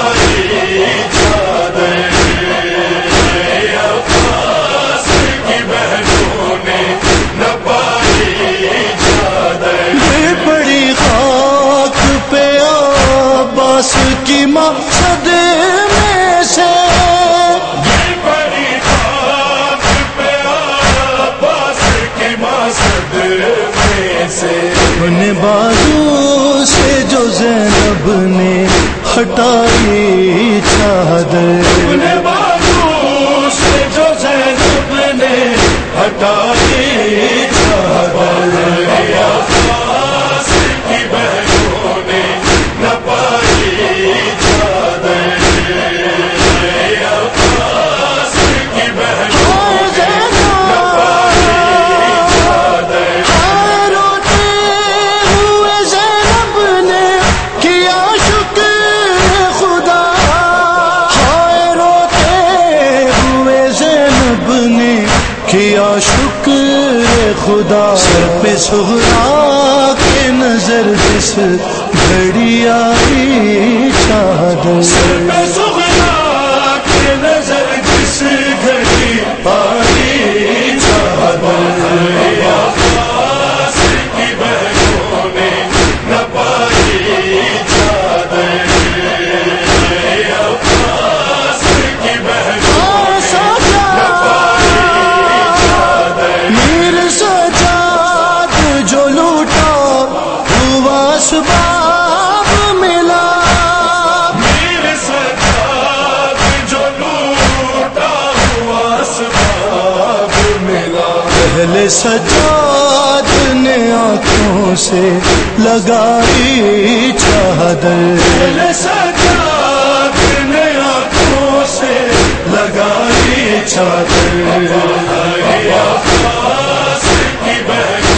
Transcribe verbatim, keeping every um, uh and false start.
پائی چادر، عباس کی بہنوں نے نہ پائی چادر، یہ پڑی خاک پہ عباس کی مقصد میں سے، یہ پڑی خاک پہ عباس کی مقصد میں سے، ان بازو سے جو زینب نے ہٹائی چادر، ان بازو سے جو زینب نے ہٹائی چادر، عباس کی بہنوں نے نہ پائی کیا شکر خدا سر پہ سغرا کے نظر جس گھڑی آئی چادر، سر پہ سغرا کے نظر جس گھڑی آئی چادر، عباس کی بہنوں نے نہ پائی چادر، عباس کی بہنوں نے نہ پائی چادر، میر سجاد جو لوٹا ہوا اسباب ملا، میر سجاد جو لوٹا ہوا اسباب ملا، پہلے سجاد نے آنکھوں سے لگائی چادر، پہلے سجاد نے آنکھوں سے لگائی چادر، عباس کی بہن